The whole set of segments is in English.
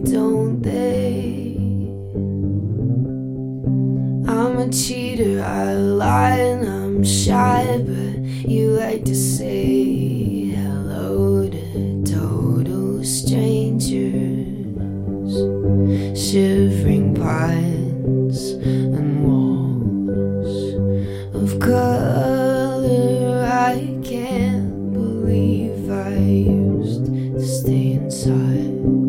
don't they? I'm a cheater, I lie and I'm shy, but you like to say hello to total strangers, shivering pines and walls of color. I can't believe I used to stay inside.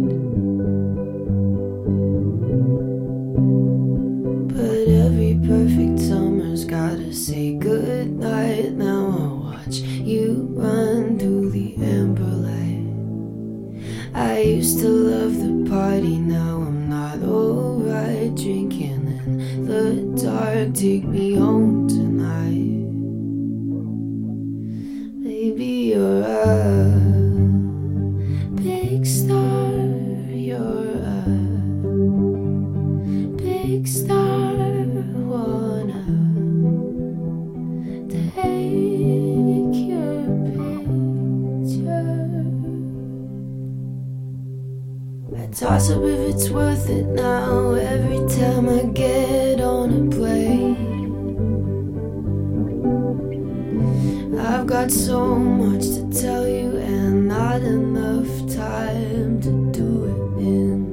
But every perfect summer's gotta say goodnight. Now I'll watch you run through the amber light. I used to love the party, now I'm not alright. Drinking in the dark, take me home tonight. Maybe you're a big star, you're a big star. Wanna take your picture. I toss up if it's worth it now. Every time I get on a plane, I've got so much to tell you and not enough time to do it in.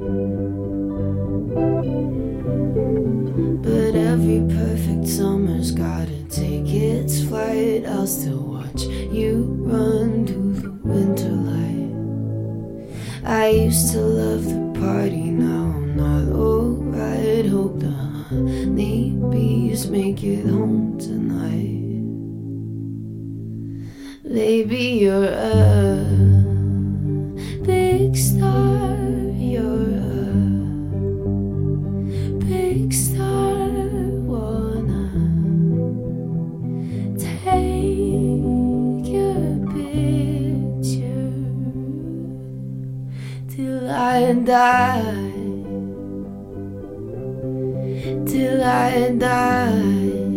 But every perfect summer's gotta take its flight. I'll still watch you run through the winter light. I used to love the party, now I'm not alright. Hope the honeybees make it home tonight. Baby, you're a big star, you're a big star. Wanna take your picture till I die, till I die,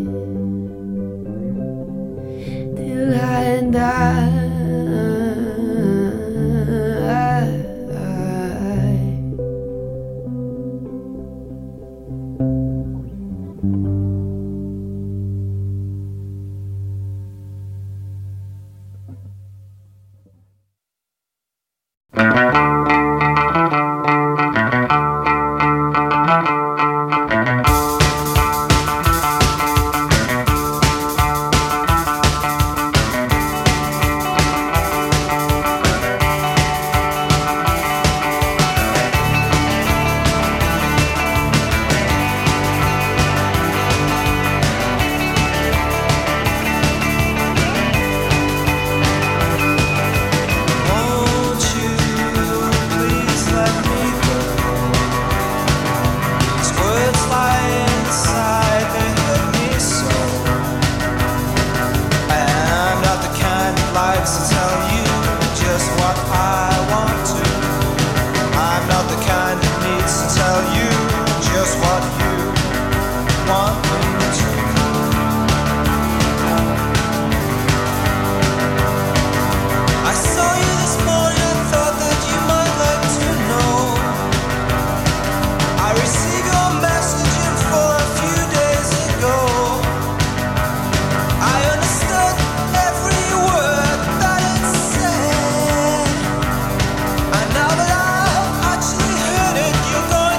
till I die. Now that I've actually heard it, you're going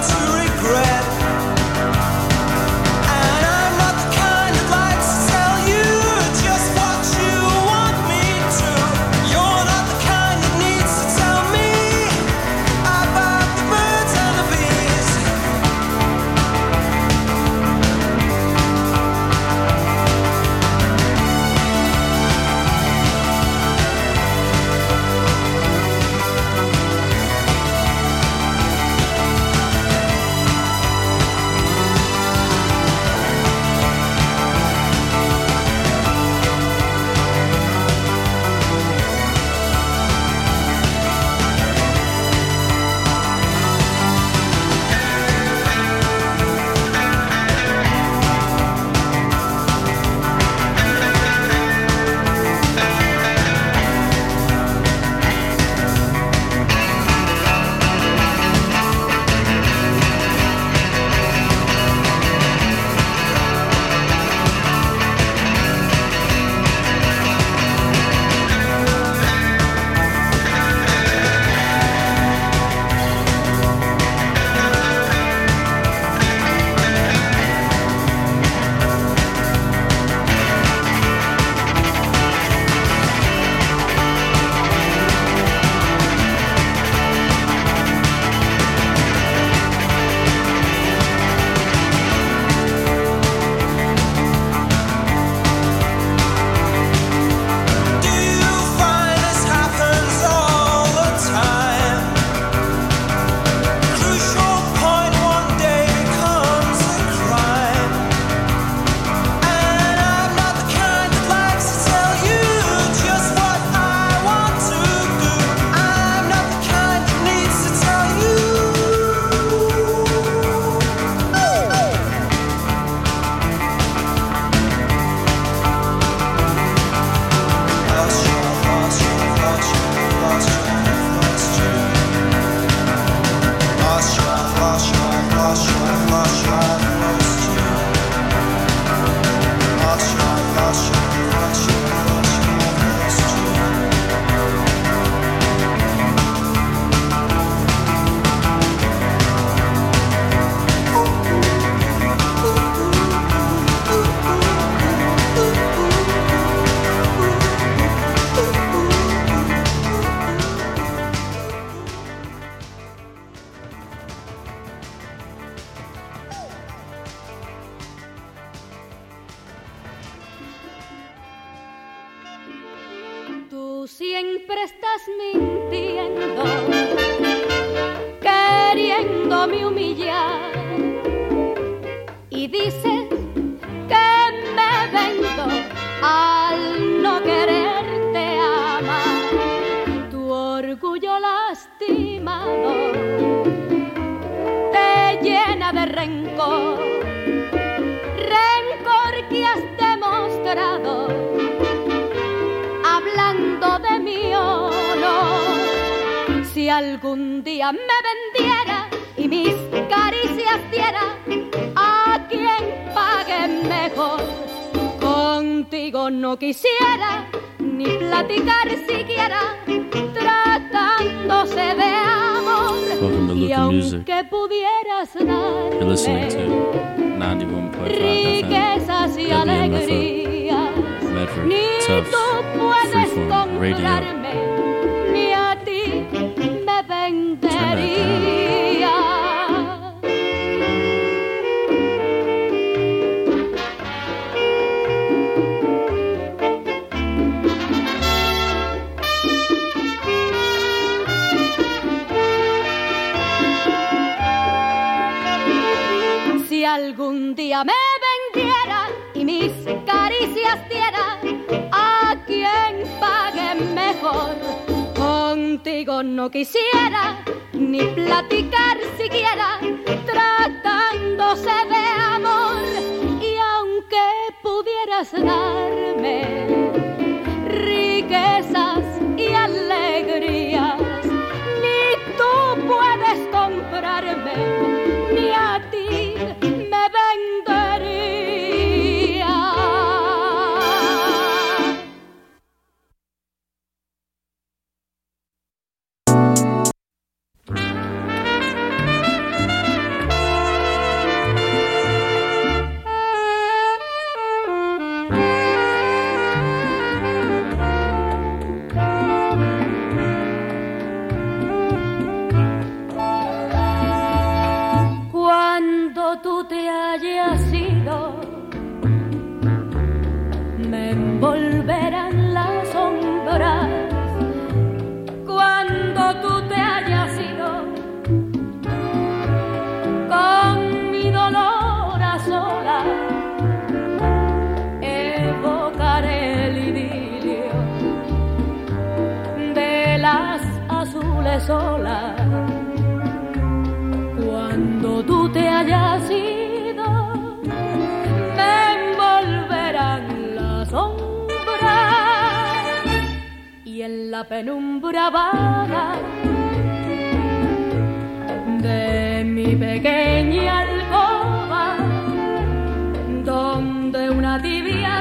queriéndome humillar y dices que me vendo al no quererte amar. Tu orgullo lastimado te llena de rencor, rencor que has demostrado hablando de mi honor. Si algún día me vendiera y mis caricias diera a quien pague mejor, contigo no quisiera ni platicar siquiera, tratándose de amor. Y aunque pudieras darme riquezas y alegrías, ni tú puedes comprarme, ni a ti me vendería. Si algún día me vendiera y mis caricias diera a quien pague mejor, contigo no quisiera ni platicar siquiera, tratándose de amor. Y aunque pudieras darme riquezas y alegrías, ni tú puedes comprarme, ni a ti me vendería. Cuando tú te hayas ido, me envolverán las sombras. Cuando tú te hayas ido, con mi dolor a solas, evocaré el idilio de las azules olas. Cuando tú te hayas ido, me envolverán las sombras, y en la penumbra vaga de mi pequeña alcoba, donde una tibia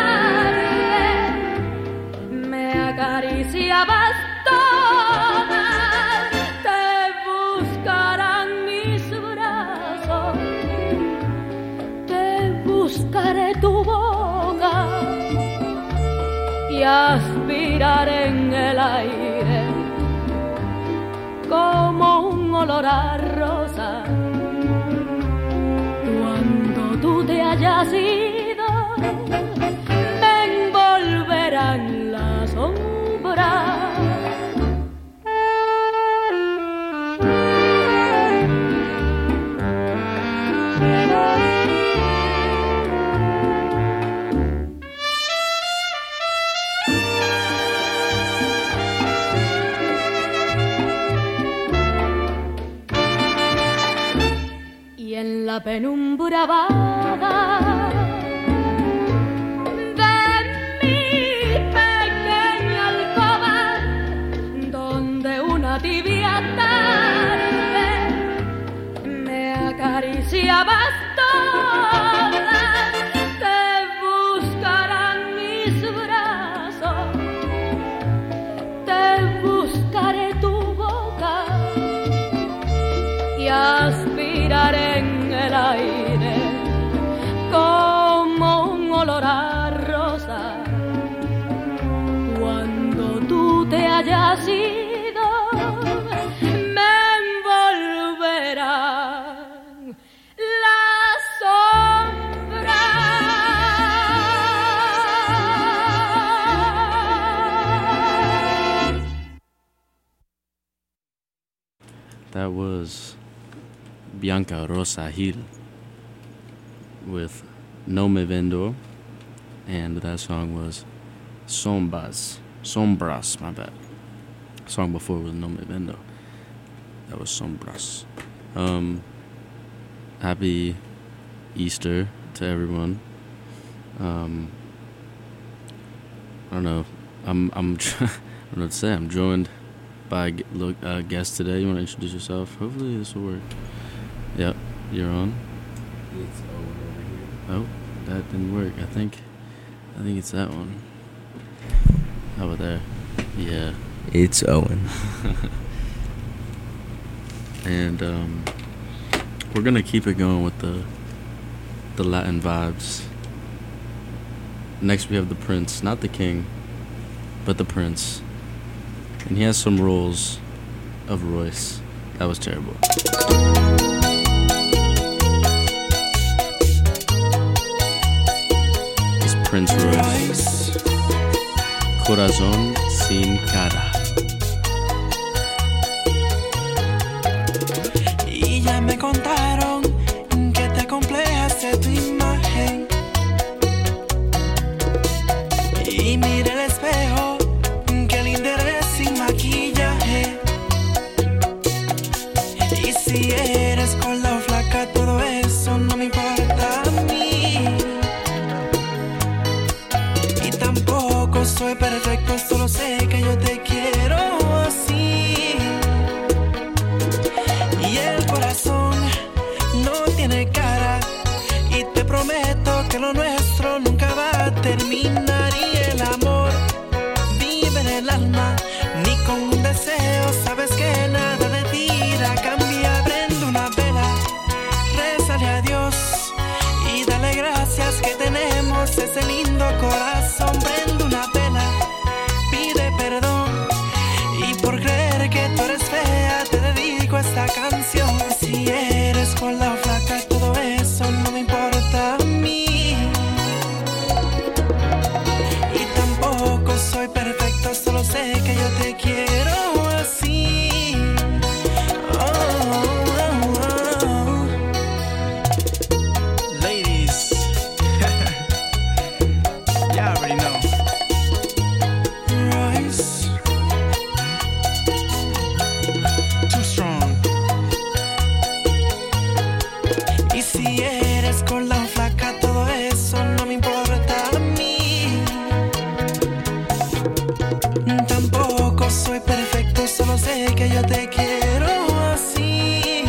tarde me acariciabas toda, buscaré tu boca y aspiraré en el aire como un olor a rosa. Cuando tú te hayas ido, me envolverán las sombras. En la penumbra vaga de mi pequeña alcoba, donde una tibia tarde me acariciabas toda, te buscarán mis brazos, te buscaré tu boca y aspiraré en el aire como un olor a rosa. Cuando tú te hayas ido, me envolverán las sombras. That was Bianca Rosa Gil with No Me Vendo, and that song was Sombras, my bad. Song before was No Me Vendo. That was Sombras. Happy Easter to everyone. I don't know. I don't know what to say. I'm joined by a guest today. You want to introduce yourself? Hopefully this will work. Yep, you're on. It's Owen over here. Oh, that didn't work. I think it's that one. How about there? Yeah. It's Owen. And we're gonna keep it going with the Latin vibes. Next we have the Prince, not the King, but the Prince. And he has some rolls of Royce. That was terrible. It's Prince Royce. Corazón sin cara. Y ya me contaron que te complejaste tu imagen. Y mira el espejo, que linda eres sin maquillaje. Y si eres gorda o flaca, todo eso no me importa a mí. Y tampoco soy perfecto, solo sé que yo te quiero así. Y el corazón no tiene cara, y te prometo que lo nuestro nunca va a terminar. Y el amor vive en el alma, ni con un deseo sabes que nada de ti irá a cambiar. Prende una vela, rézale a Dios y dale gracias que tenemos ese lindo corazón. Prende una vela, pide perdón, y por creer que tú eres fea te dedico esta canción. Si eres gorda o flaca, todo eso no me importa a mí. Y tampoco soy perfecto, solo sé que yo te quiero así. Oh, oh, oh. Ladies, you already know. Royce, too strong. Y si eres gorda o flaca, todo eso no me importa a mí. Tampoco soy perfecto, solo sé que yo te quiero así.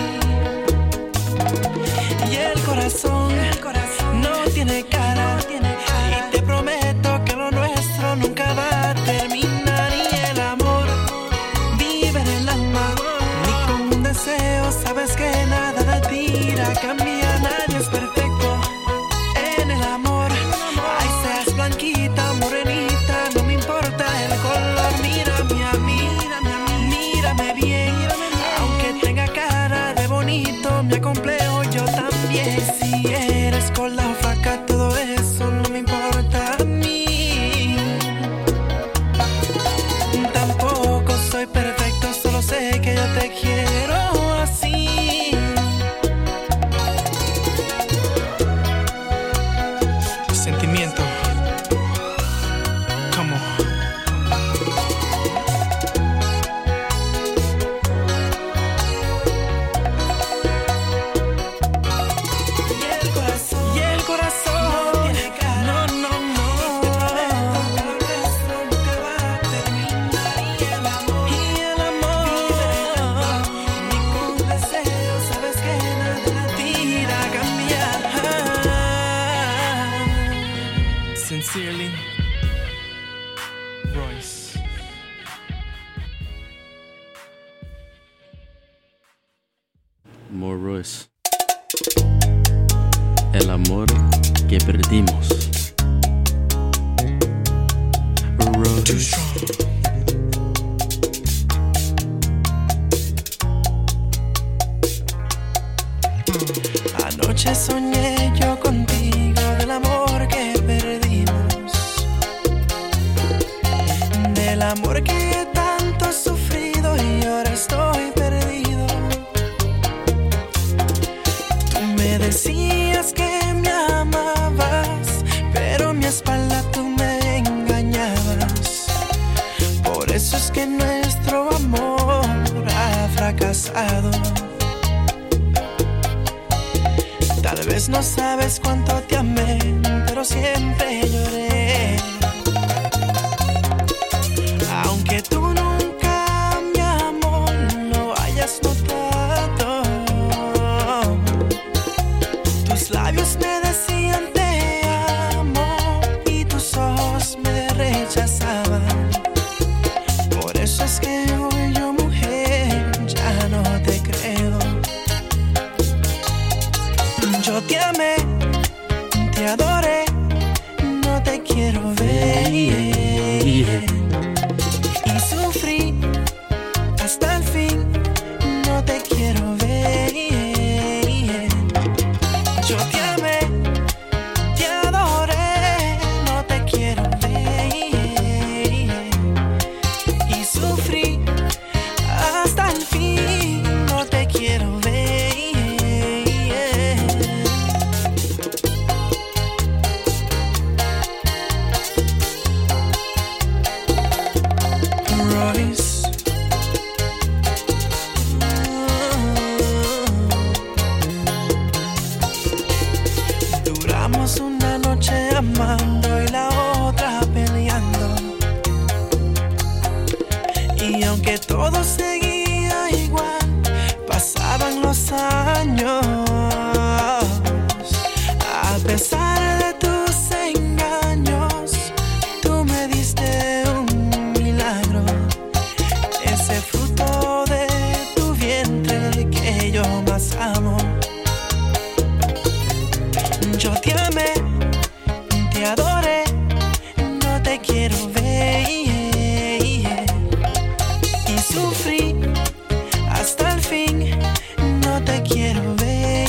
Y el corazón no tiene cara, y te prometo que lo nuestro nunca va a terminar. Y el amor vive en el alma, ni con un deseo sabes que nada de ti irá a cambiar. Nadie es perfecto en el amor. Ay, seas blanquita, morenita, no me importa el color. Mírame a mí, mírame bien. Aunque tenga cara de bonito, me acomplejo yo también. Si eres gorda o flaca, todo eso no me importa a mí. Tampoco soy perfecto, solo sé que yo te quiero así. Sentimiento. Come on. Y el corazón no tiene cara. No, no, no. Y te prometo que lo nuestro nunca va a terminar. Y el amor ni con deseo sabes que nada de ti irá a cambiar. Sincerely, Royce. More Royce. El amor que perdimos. Too Royce. strong. Anoche soñé yo contigo del amor que perdimos, del amor que tanto he sufrido y ahora estoy perdido. pasado. Tal vez no sabes cuánto te amé, pero siempre lloré. Aunque tú nunca, mi amor, lo hayas notado, tus labios me decían te amo y tus ojos me rechazaban. Por eso es que hoy yo, mujer, ya no te creo. Yo te amé, te adoré, no te quiero ver. Y sufrí hasta el fin, no te quiero ver. Yo te amé, te adoré, no te quiero ver. Y sufrí hasta el fin, no te quiero ver. Royce. Duramos una noche amando y la otra peleando. Y aunque todo seguía igual, pasaban los años. A pesar de tus engaños, tú me diste un milagro. Ese fruto de tu vientre que yo más amo. Yo te amé, te adoré, no te quiero ver. Y sufrí hasta el fin, no te quiero ver.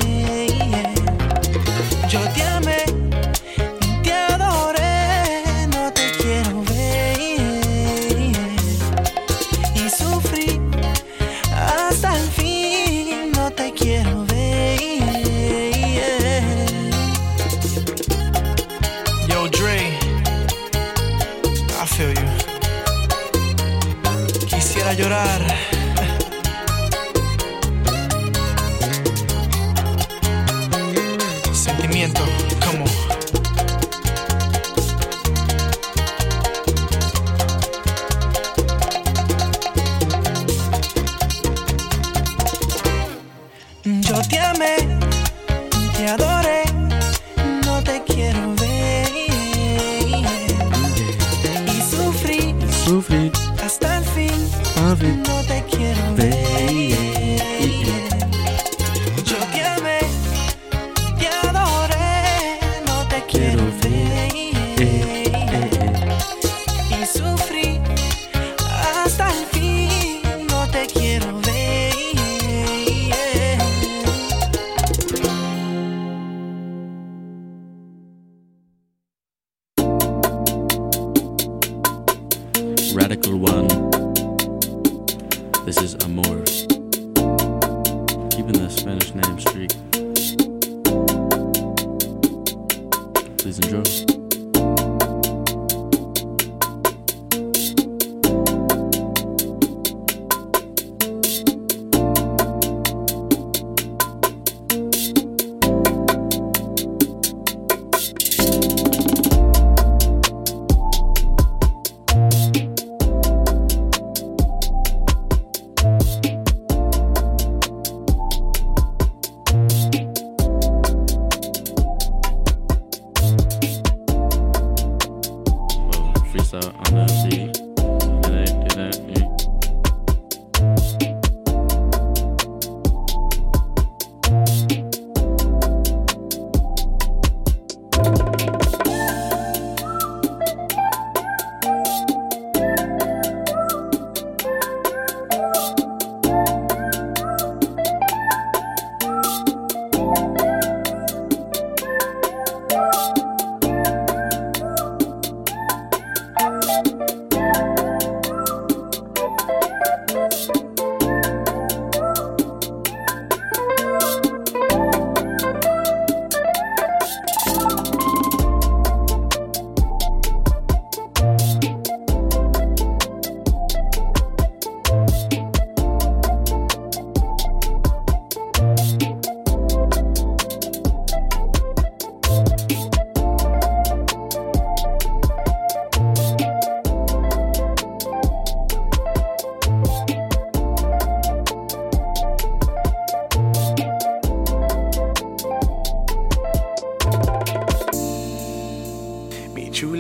Yo te amé, te adoré, no te quiero ver. Y sufrí hasta el fin, no te quiero ver. Yo, Dre, I feel you. Quisiera llorar. Sentimiento, como. Yo te amé, te adoré, no te quiero ver. Y sufrí hasta el fin, no te quiero ver. Yo te amé, te adoré, no te quiero ver. Y sufrí hasta el fin, no te quiero ver. Radical One. This is Amor. Keeping the Spanish name streak. Please enjoy.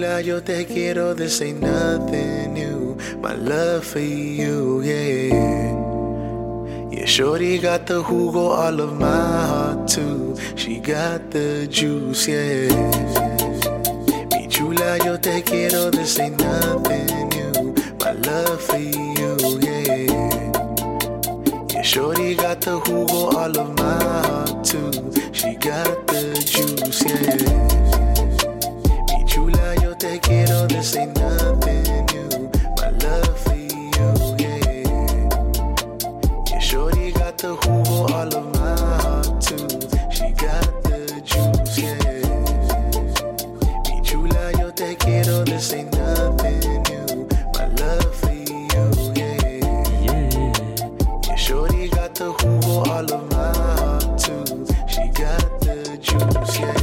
chula, yo te quiero, this ain't nothing new. My love for you, yeah. Yeah, shorty got the jugo, all of my heart too. She got the juice, yeah. Mi chula, yo te quiero, this ain't nothing new. My love for you, yeah. Yeah, shorty got the jugo, all of my heart too. She got the juice, yeah. Mi chula, yo te quiero, this ain't nothing new. My love for you, yeah. Yeah, shorty got the jugo, all of my heart too. She got the juice, yeah. Mi chula, yo te quiero, this ain't nothing new. My love for you, yeah. Yeah, shorty got the jugo, all of my heart too. She got the juice, yeah.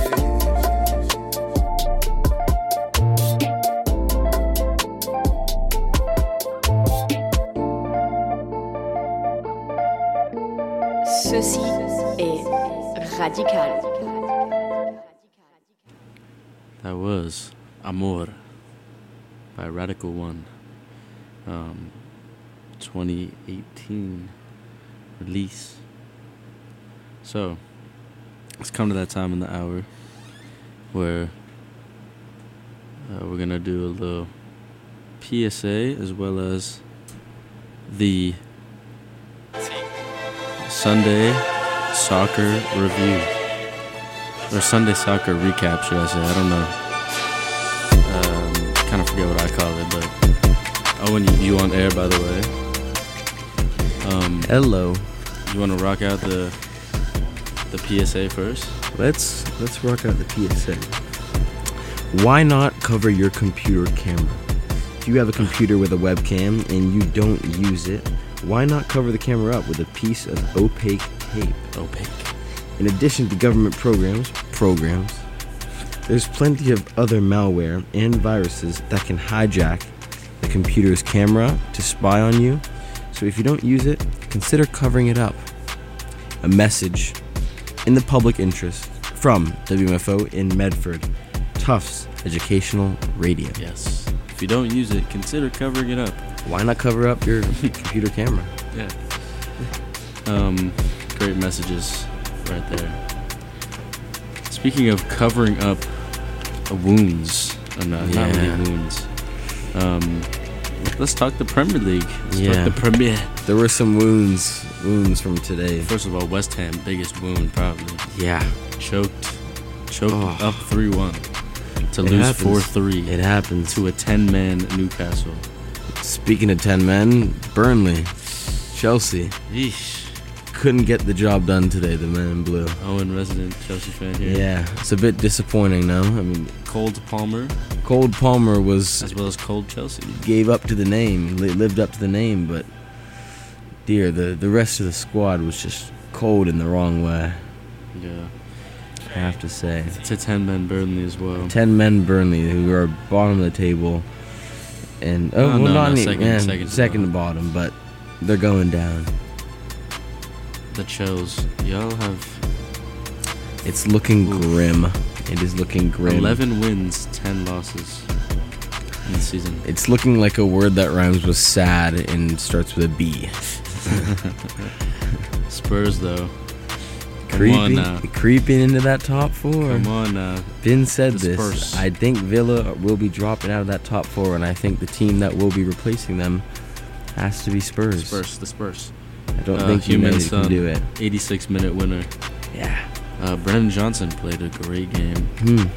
Ceci est radical. That was Amor by Radical One. 2018 release. So, it's come to that time in the hour where we're going to do a little PSA as well as the Sunday soccer review. Or Sunday soccer recap, should I say. I don't know. Kind of forget what I call it, but Owen, you on air, by the way. Hello. You want to rock out the PSA first? Let's rock out the PSA. Why not cover your computer camera? If you have a computer with a webcam and you don't use it, why not cover the camera up with a piece of opaque tape? Opaque. In addition to government programs, there's plenty of other malware and viruses that can hijack the computer's camera to spy on you. So if you don't use it, consider covering it up. A message in the public interest from WMFO in Medford, Tufts Educational Radio. Yes. If you don't use it, consider covering it up. Why not cover up your computer camera? Yeah. Great messages right there. Speaking of covering up wounds, not really wounds. Let's talk the Premier League. Let's talk the Premier. There were some wounds from today. First of all, West Ham, biggest wound probably. Yeah. Choked up 3-1 to lose 4-3. It happens to a 10-man Newcastle. Speaking of 10 men, Burnley, Chelsea. Yeesh. Couldn't get the job done today, the men in blue. Owen, resident Chelsea fan here. Yeah, it's a bit disappointing now. I mean, Cold Palmer was, as well as Cold Chelsea, gave up to the name, lived up to the name, but dear, the rest of the squad was just cold in the wrong way. Yeah, I have to say. It's a 10-man Burnley as well. 10 men Burnley, who are bottom of the table, and second to bottom, but they're going down. The Chels, y'all have... It's looking grim. It is looking grim. 11 wins, 10 losses in the season. It's looking like a word that rhymes with sad and starts with a B. Spurs, though. Creeping into that top four. Come on now. Finn said this. Spurs. I think Villa will be dropping out of that top four, and I think the team that will be replacing them has to be Spurs. The Spurs. I don't think United can do it. 86-minute winner. Yeah. Brennan Johnson played a great game.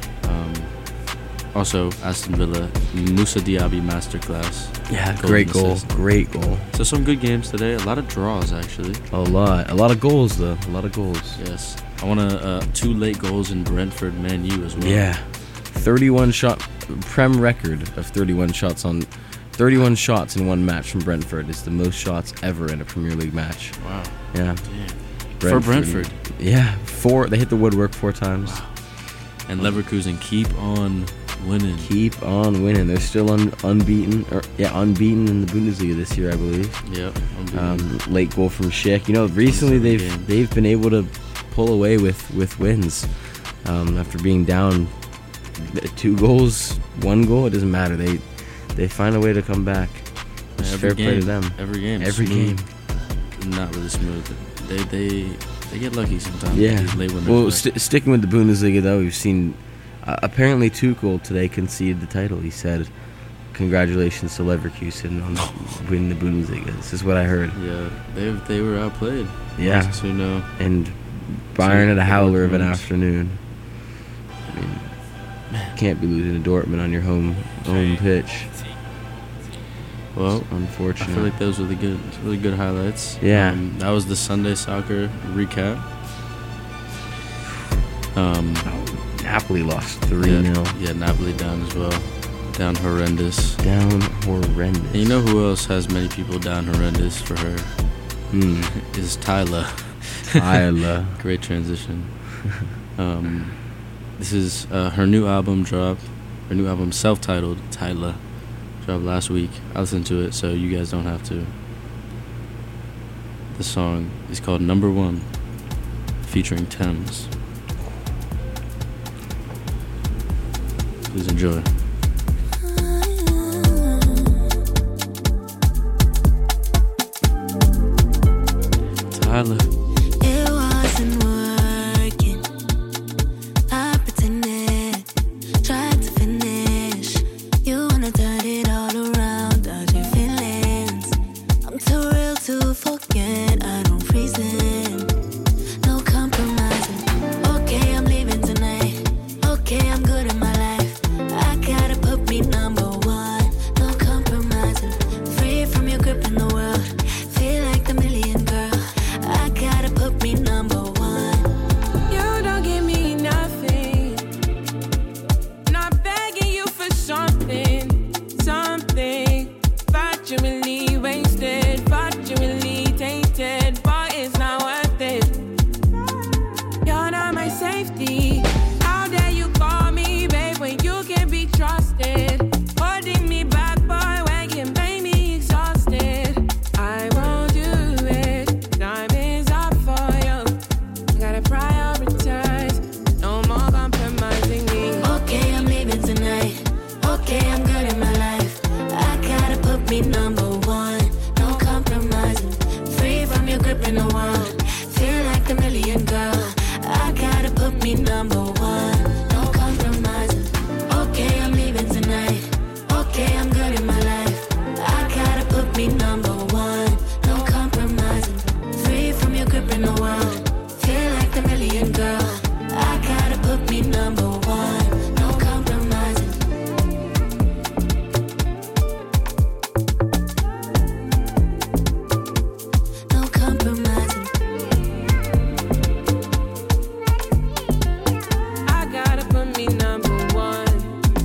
Also, Aston Villa, Moussa Diaby masterclass. Yeah, great goal. So some good games today. A lot of draws, actually. A lot of goals, though. A lot of goals. Yes. I want 2 late goals in Brentford Man U as well. Yeah. 31 shot, Prem record of 31 shots in one match from Brentford. It's the most shots ever in a Premier League match. Wow. Yeah. Damn. For Brentford. Yeah. 4. They hit the woodwork 4 times. Wow. And Leverkusen keep on winning. They're still unbeaten in the Bundesliga this year, I believe. Yep. Late goal from Schick. Recently they've been able to pull away with wins after being down 2 goals, 1 goal, it doesn't matter. They find a way to come back. It's fair play to them. Every game. Every game. Not really smooth. They get lucky sometimes. Yeah. Well, sticking sticking with the Bundesliga, though, we've seen apparently Tuchel today conceded the title. He said, "Congratulations to Leverkusen on winning the Bundesliga." This is what I heard. Yeah, they were outplayed. Yeah. So no. And Bayern had a howler of an afternoon. I mean, can't be losing to Dortmund on your home pitch. Well, unfortunate. I feel like those were really good highlights. Yeah. That was the Sunday soccer recap. Napoli lost 3-0. Yeah, Napoli down as well. Down horrendous. Down horrendous. And you know who else has many people down horrendous for her? Is Tyla. Tyla. Great transition. This is her new album drop. Her new album, self-titled, Tyla, dropped last week. I listened to it, so you guys don't have to. The song is called Number One, featuring Thames. Please enjoy. Tyla. It wasn't working. I pretended, tried to finish. You wanna turn it all around, dodge your feelings. I'm too real to forget. I don't reason, no compromising. Okay, I'm leaving tonight. Okay, I'm good in my life. I gotta put me number one. No compromising. Free from your grip in the world. Feel like the million girl. I gotta put me number one. You don't give me nothing. Not begging you for something. Thought you really wasted. Thought you really tainted. But it's not worth it. You're not my safety. How dare you call me, babe, when you can be trusted? Holding me back, boy, when you make me exhausted. I won't do it. Time is up for you. Gotta prioritize. No more compromising me. Okay, I'm leaving tonight. Okay, I'm good in my life. I gotta put me number one. No compromising. Free from your grip in the world. Feel like the million girl. I gotta put me number one. No compromising. Okay, I'm leaving tonight. Okay, I'm good in my life. I gotta put me number one. No compromising. Free from your grip in the world. Feel like the million girl. I gotta put me number one. No compromising. No compromising. I gotta put me number one.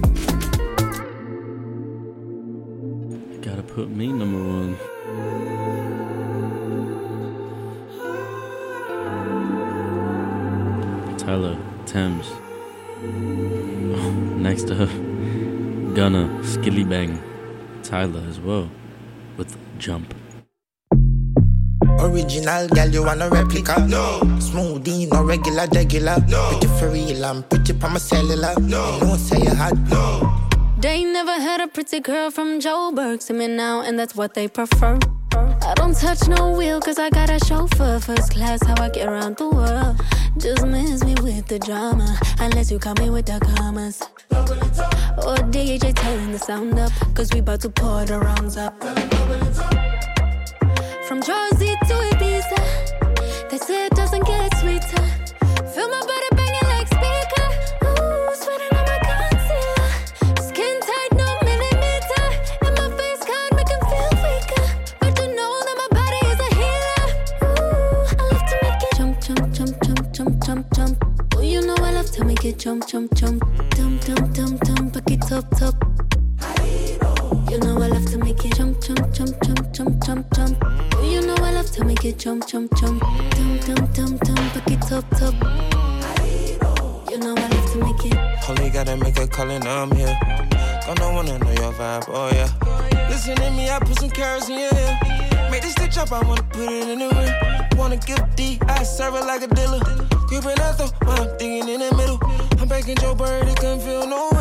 Gotta put me number one. Tyler, Thames. Oh, next up, Gunna, Skilly Bang, Tyler as well, with Jump. Original girl, you want a replica? No. Smoothie, no regular. No. Pretty for real, I'm pretty pa my cellular. No. You know say you hot. No. They never had a pretty girl from Joburg to me now, and that's what they prefer. I don't touch no wheel, cause I got a chauffeur. First class, how I get around the world. Just miss me with the drama, unless you call me with the commas. Or DJ turn the sound up, cause we about to pour the rounds up. From Jersey to Ibiza, they say it doesn't get sweeter. Feel my body banging like speaker. Ooh, sweating on my concealer. Skin tight, no millimeter. And my face card make him feel weaker. But to know that my body is a healer. Ooh, I love to make it jump, jump, jump, jump, jump, jump, jump. Oh, you know I love to make it jump, jump, jump. Dum, dum, dum, dum, back it up, top. You know I love to make it jump, jump, jump, jump, jump, jump, jump. Oh, you know I love to make it jump, jump, jump. Dum, dum, dum, dum, back it up, top. You know I love to make it. Holy gotta make a call and I'm here. Gonna wanna know your vibe, oh yeah. Listen to me, I put some carrots in your ear. Make this stitch up, I wanna put it in the rear. Wanna give D, I serve it like a dealer. Creeping out though, while I'm digging in the middle. I'm back in Joe Bird, it couldn't feel no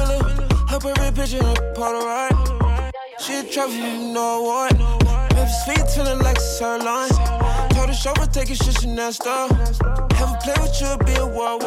picture in a Polaroid. She a trophy, you know what? Baby's feet feeling like a sirloin. Told the chauffeur take his shit Chanel store. Have a play with you, be a war.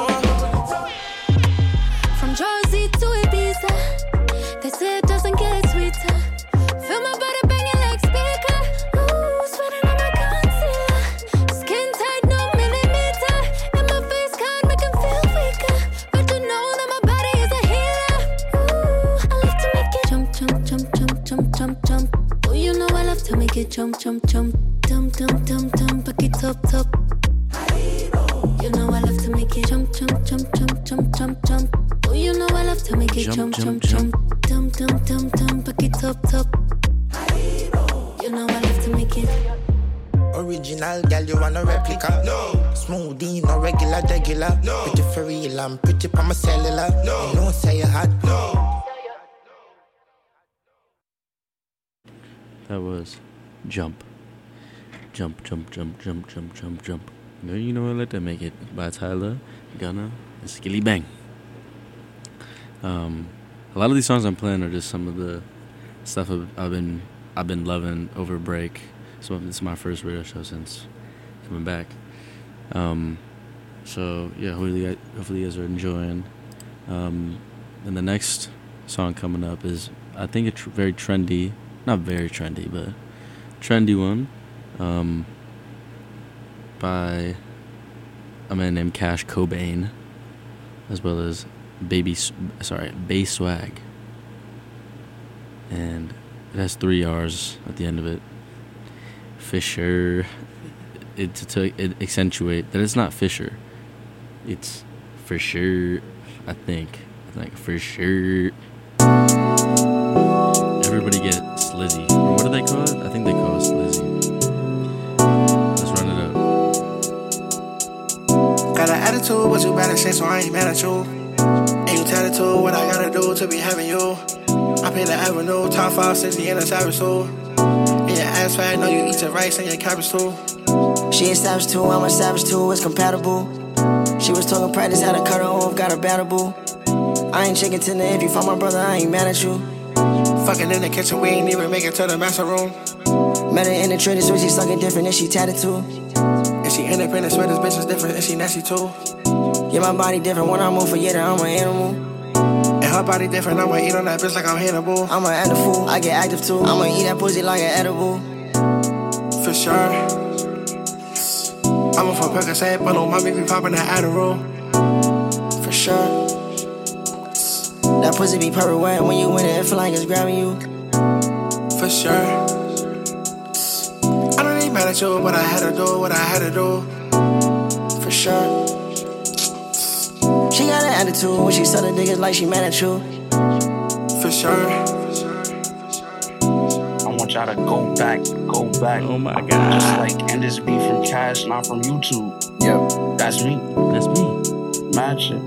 From Jersey to Ibiza, they say it doesn't get sweeter. Feel my body banging like speaker. Ooh, sweating on my concealer. Skin tight, no millimeter. And my face can't make him feel weaker. But to know that my body is a healer. Ooh, I love to make it jump, jump, jump, jump, jump, jump, jump. Oh, you know I love to make it jump, jump, jump. Dum, dum, dum, dum, back it up, top. You know I love to make it jump, jump, jump, jump, jump, jump, jump. Oh, you know I love to make it jump, jump, jump. Dum, dum, dum, dum, back it up, top. You know I love to make it. Original girl, you want a replica? No. Smoothie, no regular. No. Pretty for real, I'm pretty pa my cellular. No. You know say you hot. No. That was Jump. Jump, jump, jump, jump, jump, jump, jump. No, you know I let them make it by Tyler, Gunna, and Skilly Bang. A lot of these songs I'm playing are just some of the stuff I've been loving over break. So this is my first radio show since coming back. So yeah, hopefully you guys are enjoying. And the next song coming up is, I think, it's very trendy, not very trendy, but trendy one. By a man named Cash Cobain, as well as Bay Swag, and it has 3 R's at the end of it. Fisher, to accentuate that it's not Fisher, it's for sure. I think for sure. Everybody get slizzy, or what do they call it? I think they call it slizzy. Got an attitude, what you better say, so I ain't mad at you. And you tell it to what I gotta do to be having you. I pay the avenue, top 5, 60 in a savage too. And your ass fat, know you eat your rice and your cabbage too. She a savage too, I'm a savage too, it's compatible. She was talking practice, how to cut her off, got her battable. I ain't chicken tender, if you find my brother, I ain't mad at you. Fucking in the kitchen, we ain't even make it to the master room. Met her in the trader, so she sucking different and she tatted too. And she independent, swear this bitch is different and she nasty too. Yeah, my body different, when I move for yeah, I'm an animal. And her body different, I'ma eat on that bitch like I'm Hannibal. I'm an active fool, I get active too. I'ma eat that pussy like an edible. For sure. I'm a for Percocet, but on my baby poppin' that Adderall. For sure. That pussy be perfect wet when you in it, it feel like it's grabbing you. For sure. I don't ain't mad at you, but I had to do what I had to do. For sure. She got an attitude when she saw the niggas like she mad at you. For sure. I want y'all to go back. Oh my God. Just like end this beat from Cash, not from YouTube. Yep, that's me. That's me. Mad shit.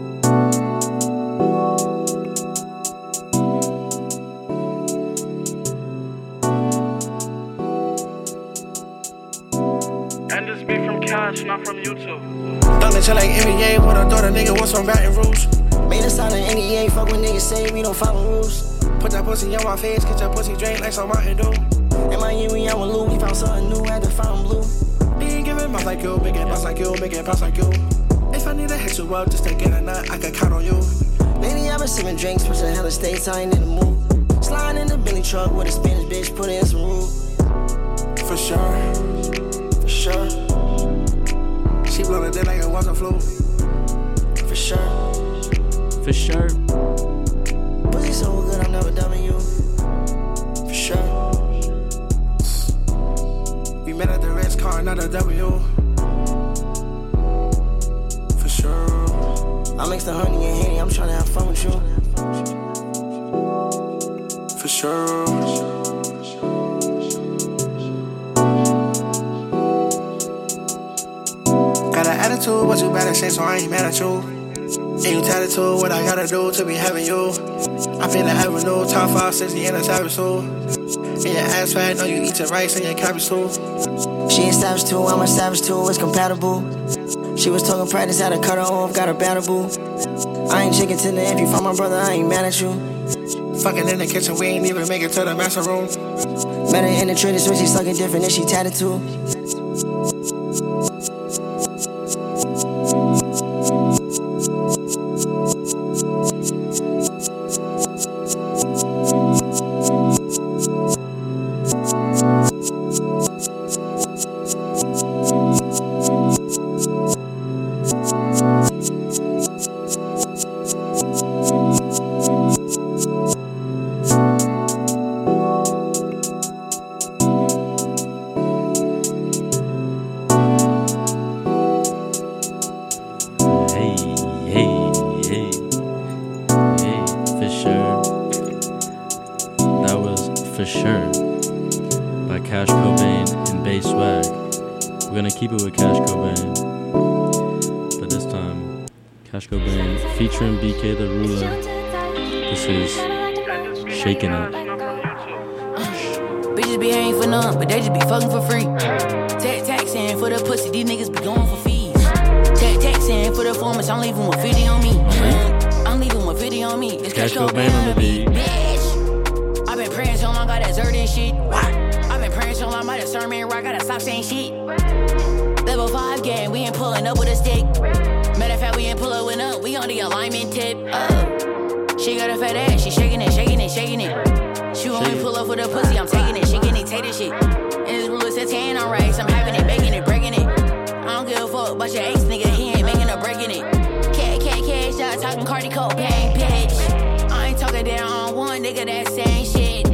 End this beat from Cash, not from YouTube. Done it chill like NBA with a daughter, nigga wants from Baton Rouge. Made a sign of NEA, fuck when niggas say we don't follow rules. Put that pussy on my face, get your pussy drained like some Mountain Dew. In my year we out with Lou, we found something new, had to find blue. He ain't giving mouth like you, make it bounce like you, make it bounce like you. If I need to hit you up just to get a nut, I can count on you. Lately I've been sipping drinks, pushing hella states, I ain't in the mood. Sliding in the Billy truck with a Spanish bitch, put in some roux. For sure. For sure. She blow the dick like it was a flu. For sure. For sure. Pussy so good, I'm never dumping you. For sure. We met at the Ritz car, not a W. For sure. I mix the honey and Henny, I'm trying to have fun with you. For sure. Got an attitude, what you better say, so I ain't mad at you. And you tell it to what I gotta do to be having you. I feel the avenue, top 5, 60 in a savage too. And your ass fat, know you eat your rice and your cabbage too. She a savage too, I'm a savage too, it's compatible. She was talking practice, how to cut her off, got her battable. I ain't chicken tender, if you find my brother, I ain't mad at you. Fucking in the kitchen, we ain't even make it to the master room. Met her in the trading switch, she sucking different and she tatted too. Keep it with Cash Cobain, but this time Cash Cobain featuring BK the Ruler. This is Shaking It. Bitches be hating for none, but they just be fucking for free. Taxing for the pussy, these niggas be going for fees. Taxing for the performance, I'm leaving with 50 on me. I'm leaving with 50 on me. It's Cash Cobain on the beat. Bitch, I've been praying so long, got that Zerd and shit. I've been praying so long, by the sermon, I gotta stop saying shit. Level 5 game, we ain't pulling up with a stick. Matter of fact, we ain't pulling up, we on the alignment tip. She got a fat ass, she shaking it, shaking it, shaking it. She only pull up with a pussy, I'm taking it, she getting take this shit. And this blue is a 10 on rice, I'm having it, making it, breaking it. I don't give a fuck about your ex nigga, he ain't making or breaking it. Cash, start talking Cardi Cobain, bitch. I ain't talking down on one nigga that saying shit.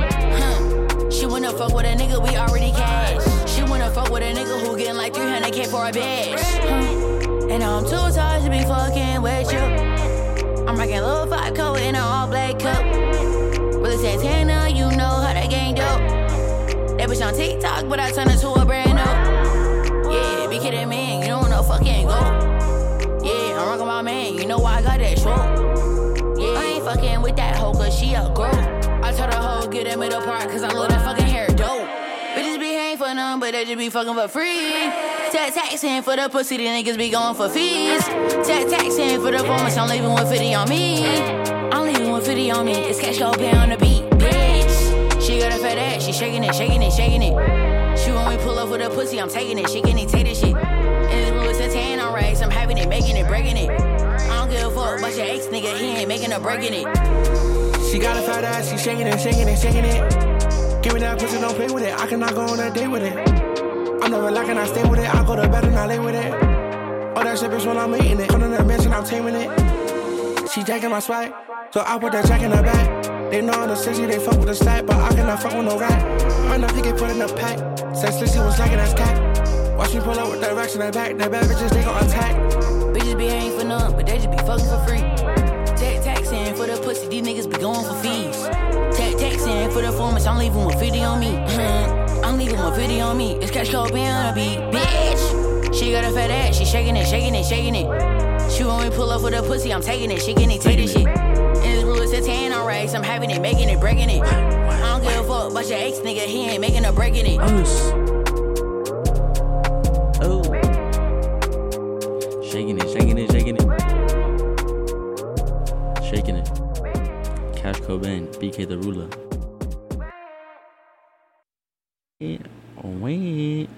She wanna fuck with a nigga, we already cash. She wanna fuck with a nigga who getting like 300K for a bitch. And I'm too tired to be fucking with you. I'm rocking Lil 5 coat in an all black cup. Really Santana, you know how that gang dope. That bitch on TikTok, but I turned her to a brand new. Yeah, be kidding me, you don't know fucking go. Yeah, I'm rocking my man, you know why I got that short. Yeah, I ain't fucking with that hoe, cause she a girl. I told her hoe, get that middle part, cause I love that fucking hair dope. Bitches be hating for none, but they just be fucking for free. Taxing for the pussy, the niggas be going for fees. Taxing for the performance, I'm leaving with 50 on me. I'm leaving with 50 on me, it's Cash Cobain on the beat, bitch. She got a fat ass, she shaking it, shaking it, shaking it. She when we pull up with a pussy, I'm taking it, she getting take this shit. And this blue is a 10 on rice, I'm having it, making it, breaking it. I don't give a fuck about your ex nigga, he ain't making or breaking it. She got a fat ass, she shaking it, shaking it, shaking it. Give me that pussy, don't play with it. I cannot go on a date with it. I'm never lacking, I stay with it. I go to bed and I lay with it. All that shit, bitch, when I'm eating it. Come to the mansion, I'm taming it. She taking my swag, so I put that jack in her back. They know on the city, they fuck with the stack, but I cannot fuck with no rat. Might not think it put in a pack. Said Slissy was lacking, that's cat. Watch me pull up with that racks in the back. That bad bitches, they gon' attack. Bitches be hating for none, but they just be fucking for free. Taxing for the pussy, these niggas be going for fees. Taxing for the performance, I'm leaving with 50 on me. I'm leaving with 50 on me. It's Cash Cobain on the beat, bitch. She got a fat ass, she shaking it, shaking it, shaking it. She when we pull up with a pussy, I'm taking it, she getting take this shit. And this blue is a 10 on rice, I'm having it, making it, breaking it. I don't give a fuck about your ex nigga, he ain't making or breaking it. Oh. Shaking it, shaking it, shaking it. Shaking it. Cash Cobain, BK the Ruler. Yeah. Oh, wait.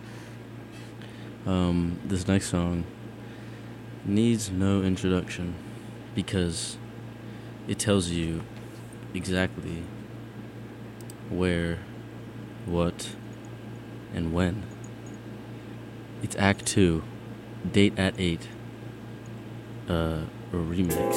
This next song needs no introduction because it tells you exactly where, what, and when. It's Act 2, Date at 8, a remix.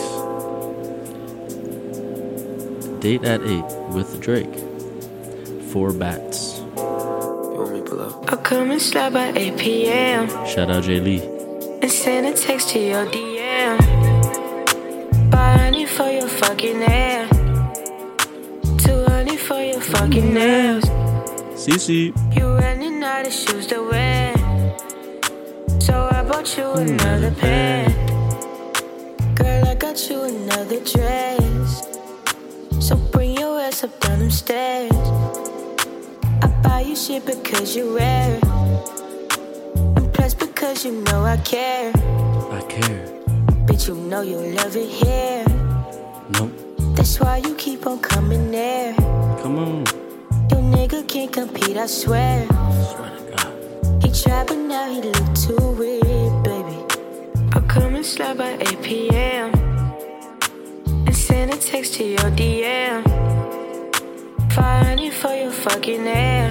Date at 8 with Drake. 4 bats. You want me to pull up? I'll come and slide by 8 p.m. Shout out Jay Lee. And send a text to your DM. Buy honey for your fucking hair. Too honey for your fucking nails. CC. You running out of shoes to wear. So I bought you another pair. Girl, I got you another dress. So bring your ass up down them stairs. I buy you shit because you wear it. And plus because you know I care. I care. Bitch, you know you love it here. Nope. That's why you keep on coming there. Come on. Your nigga can't compete, I swear. Swear to God. He tried, but now he look too weird, baby. I'll come and slide by 8 p.m. and send a text to your DM. 500 for your fucking hair,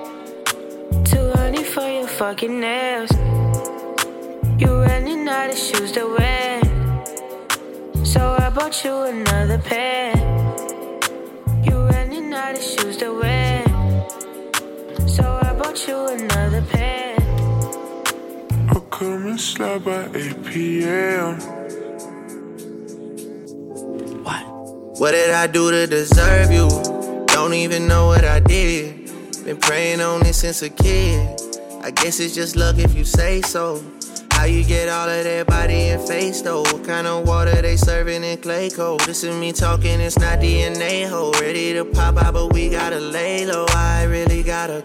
200 for your fucking nails. You running out of shoes to wear, so I bought you another pair. You running out of shoes to wear, so I bought you another pair. I'll come and slide by 8 p.m. What did I do to deserve you? Don't even know what I did. Been praying on this since a kid. I guess it's just luck if you say so. How you get all of that body and face though? What kind of water they serving in clay cold? This is me talking, it's not DNA ho. Ready to pop out, but we gotta lay low. I really gotta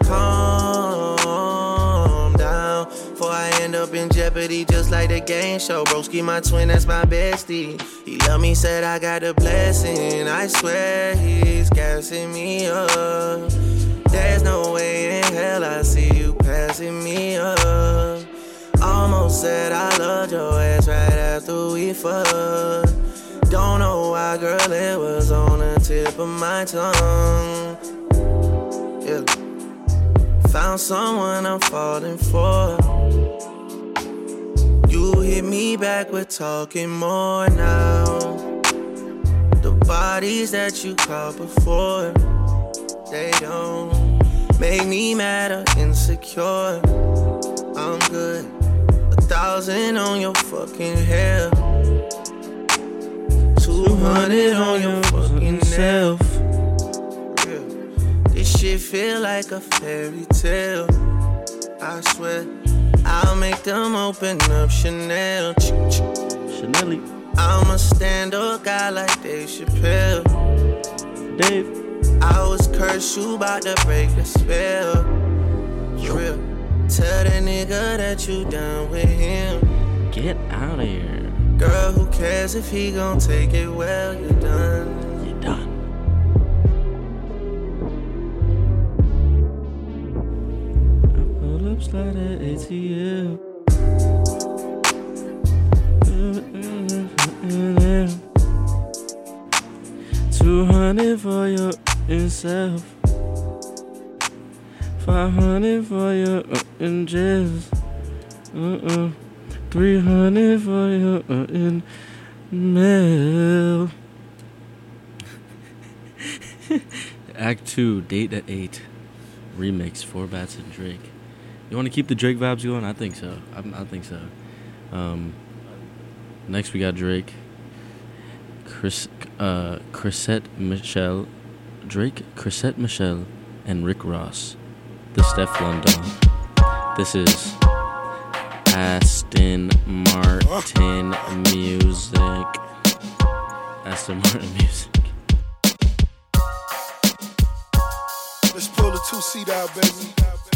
calm down before I end up in jeopardy, just like the game show. Broski, my twin, that's my bestie. He love me, said I got a blessing. I swear he's gassing me up. There's no way in hell I see you passing me up. Almost said I loved your ass right after we fucked. Don't know why, girl, it was on the tip of my tongue. Yeah. Found someone I'm falling for. You hit me back, we're talking more now. The bodies that you caught before, they don't make me mad or insecure. I'm good. 1,000 on your fucking hair, 200 on your fucking self. Yeah. This shit feel like a fairy tale. I swear, I'll make them open up Chanel. Chanel. I'm a stand-up guy like Dave Chappelle. Dave. I was cursed, you about to break the spell. For real. Tell the nigga that you done with him. Get out of here. Girl, who cares if he gon' take it well? You're done. You're done. I pull up, slide at ATL. 200 for your yourself. 500 for your in jazz. 300 for your in mail. Act 2, Date at 8. Remix, 4 Bats and Drake. You want to keep the Drake vibes going? I think so. I think so. Next we got Drake. Chrisette Michelle. Drake, Chrisette Michelle, and Rick Ross. The Steph London. This is Aston Martin music. Aston Martin music. Let's pull the 2-seat out, baby.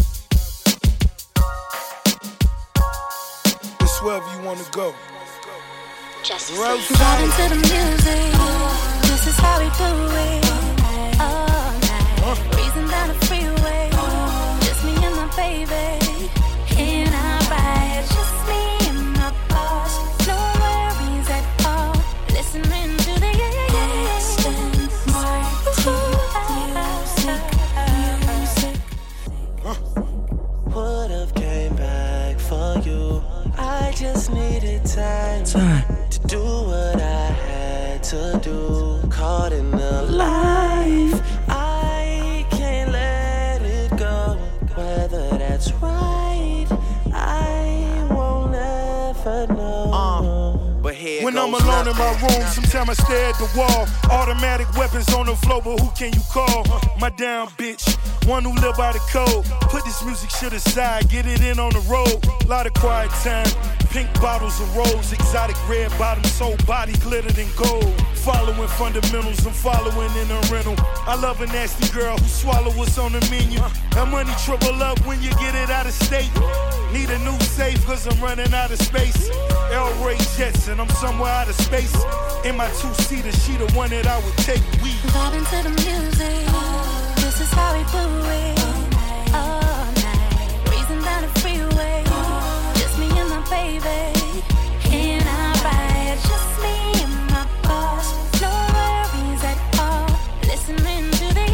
It's wherever you want to go. Just vibe into the music. This is how we do it. All night. Breezing down the freeway. Just me and my baby. In our ride. Just me and my boss. No worries at all. Listening to the Aston music. Would've came back for you. I just needed time to do what I had to do. Caught in the life, I can't let it go. Whether that's right, I won't ever know. But here when I'm alone in my room, sometimes I stare at the wall. Automatic weapons on the floor, but who can you call? My down bitch, one who live by the code. Put this music shit aside, get it in on the road. Lot of quiet time, pink bottles and rolls, exotic red bottoms, whole body glittered in gold. Following fundamentals, I'm following in a rental. I love a nasty girl who swallow what's on the menu. That money triple up when you get it out of state. Need a new safe cause I'm running out of space. El Ray Jets and I'm somewhere out of space. In my two-seater, she the one that I would take. We vibing to the music. This is how we do it. All night, breezing down the freeway. Just me and my baby. In our ride, just me and my boss. No worries at all. Listening to the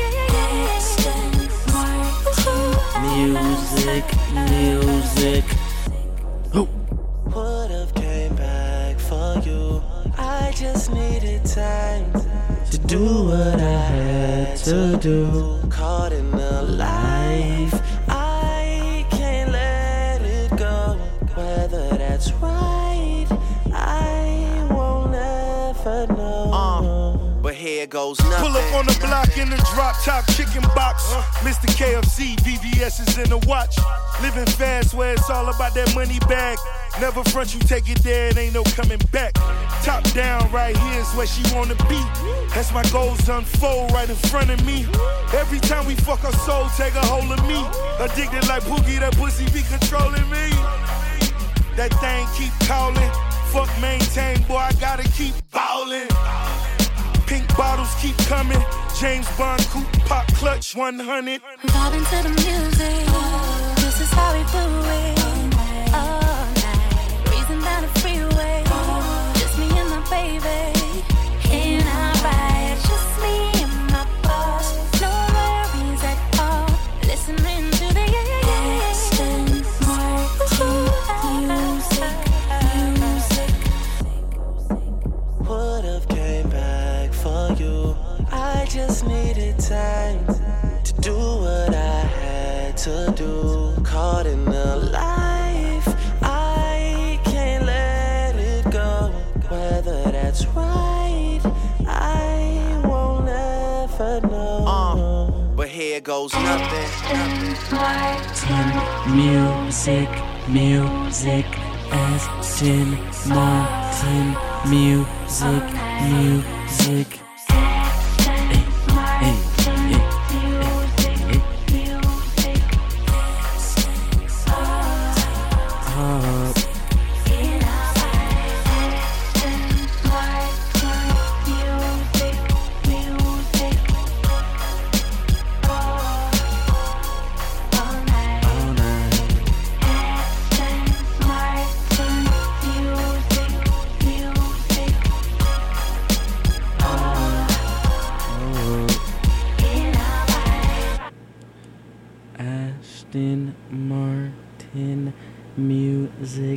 music. Oh. Would've came back for you. I just needed time to do what I had to do. Caught in the life, I can't let it go. Whether that's right, I won't ever know. But here goes nothing. Pull up on the block in the drop top chicken box. Mr. KFC, VVS is in the watch. Living fast where it's all about that money bag. Never front, you take it there, it ain't no coming back. Top down, right here is where she wanna be. As my goals unfold right in front of me. Every time we fuck, her soul take a hold of me. Addicted like Pookie, that pussy be controlling me. That thing keep calling. Fuck maintain, boy, I gotta keep ballin'. Pink bottles keep coming. James Bond coupe, pop clutch 100. Vibing to the music. This is how we do it. All night, breezing down the freeway. Just me and my baby. In our ride, just me and my boss. No worries at all. Listening to the music. Would've came back for you. I just needed time to do what I had to do. Caught in the life, I can't let it go. Whether that's right, I won't ever know. But here goes nothing. Martin, music, Aston Martin, music. Aston Martin music.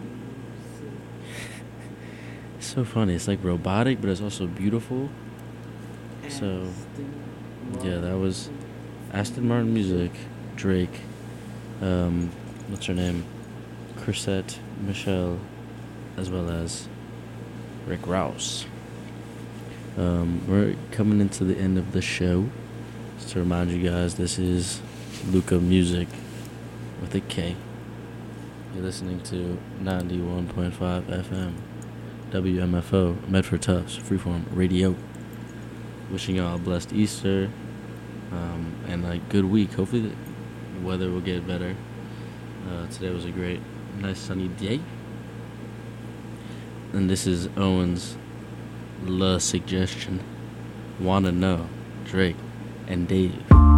It's so funny. It's like robotic, but it's also beautiful. So, yeah, that was Aston Martin music. Drake. What's her name? Chrisette Michele, as well as Rick Ross. We're coming into the end of the show. Just to remind you guys, this is Luca Music with a K. You're listening to 91.5 FM WMFO Medford Tufts Freeform Radio. Wishing y'all a blessed Easter and a good week. Hopefully the weather will get better. Today was a nice sunny day. And this is Owen's La Suggestion. Wanna Know, Drake and Dave.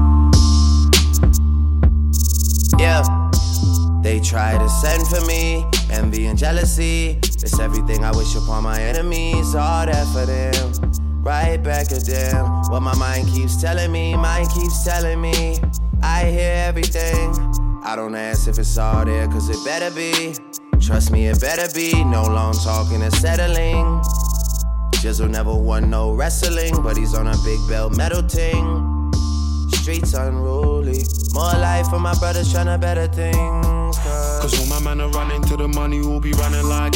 Yeah, they try to send for me, envy and jealousy. It's everything I wish upon my enemies. All that for them, right back at them. What my mind keeps telling me, I hear everything. I don't ask if it's all there, cause it better be. Trust me, it better be. No long talking and settling. Jizzle never won no wrestling, but he's on a big belt metal ting. Streets unruly. More life for my brothers trying to better things. Cause all my men are running to the money, will be running like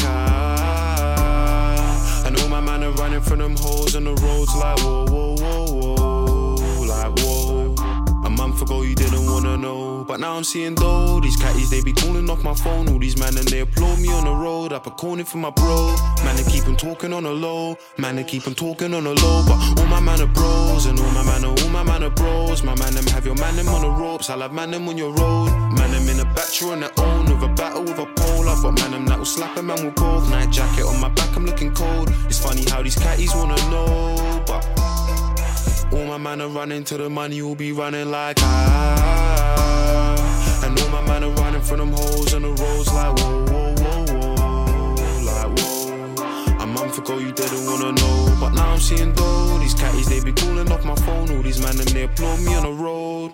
I. And all my men are running from them holes on the roads like whoa, whoa, whoa, whoa. Like whoa. A month ago you didn't wanna know, but now I'm seeing though. These catties, they be calling off my phone. All these men and they applaud me on the road. I put corny for my bro. Man, they keep on talking on the low. Man, they keep on talking on the low. But all my man are bros, and all my man are bros. My man them have your man them on the ropes. I'll have man them on your road. Man them in a battery on their own. With a battle with a pole, I've got man, I'm that will slap a man with both. Night jacket on my back, I'm looking cold. It's funny how these catties wanna know, but all my man are running to the money, will be running like and all my man are running from them holes on the roads like whoa, whoa, whoa, whoa, like whoa. A month ago you didn't wanna know, but now I'm seeing though. These catties, they be calling off my phone. All these man and they applaud me on the road.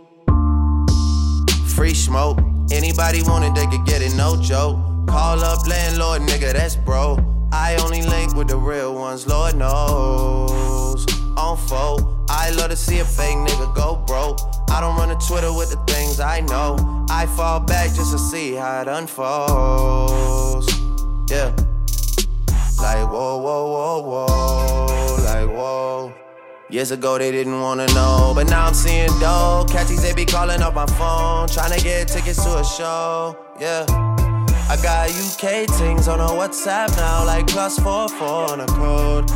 Free smoke, anybody want it, they could get it, no joke. Call up landlord, nigga, that's bro. I only link with the real ones, Lord knows. On foe, I love to see a fake nigga go broke. I don't run to Twitter with the things I know. I fall back just to see how it unfolds. Yeah. Like whoa, whoa, whoa, whoa. Like whoa. Years ago they didn't wanna know, but now I'm seeing dope. Catchies, they be calling up my phone, trying to get tickets to a show. Yeah. I got UK things on a WhatsApp now, like +44 on a code.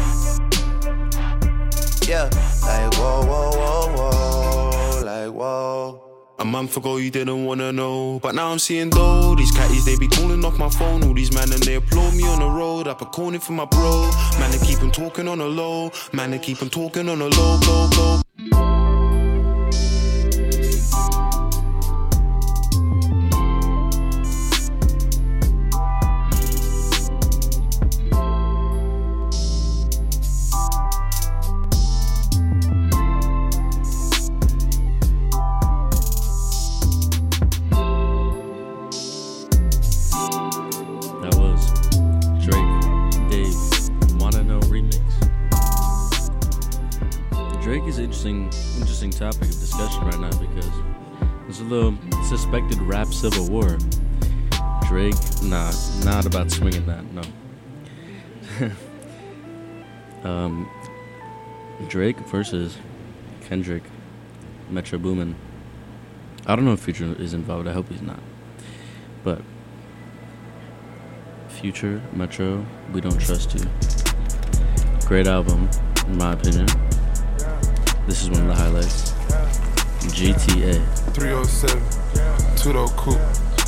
Yeah, like whoa, whoa, whoa, whoa, like whoa. A month ago you didn't wanna know, but now I'm seeing though. These catties, they be calling off my phone. All these man and they applaud me on the road. Up a corner for my bro. Man, they keep on talking on the low. Man, they keep on talking on the low, low, low. Interesting topic of discussion right now because there's a little suspected rap civil war. Drake, not about swinging that, no. Drake versus Kendrick, Metro Boomin. I don't know if Future is involved. I hope he's not. But Future, Metro, We Don't Trust You. Great album, in my opinion. This is one of the highlights. GTA. 307, two-door coupe.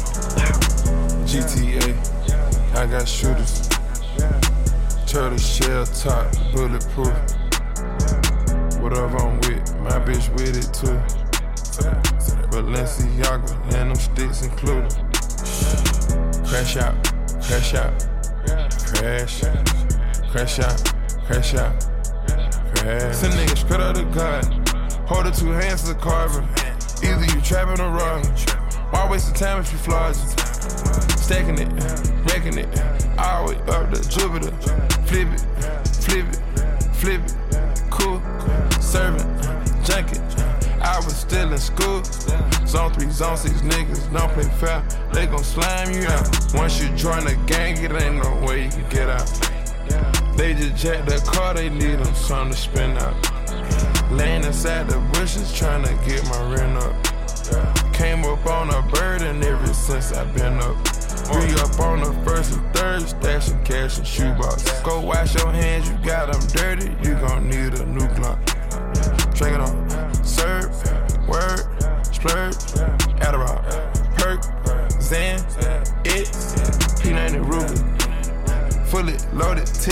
GTA, I got shooters. Turtle shell top, bulletproof. Whatever I'm with, my bitch with it too. Balenciaga, and them sticks included. Crash out, crash out, crash, crash out, crash out. Send niggas straight out of God. Hold it 2 hands to the carver. Either you trapping or wrong. Why waste the time if you flaws? Stacking it, wrecking it. All the way up to Jupiter. Flip it, flip it, flip it. Cool, serving, junket. I was still in school. Zone 3, Zone 6 niggas don't play fair. They gon' slime you out. Once you join the gang, it ain't no way you can get out. They just jacked the car, they need them something to spin out. Laying inside the bushes, trying to get my rent up. Came up on a bird and ever since I've been up. We up on the first and third, stashing cash in shoebox. Go wash your hands, you got them dirty, you gon' need a new Glock. Drink it on, serve, word, splurge, Adderall, perk, Zan, it, P90 Ruger. Fully loaded,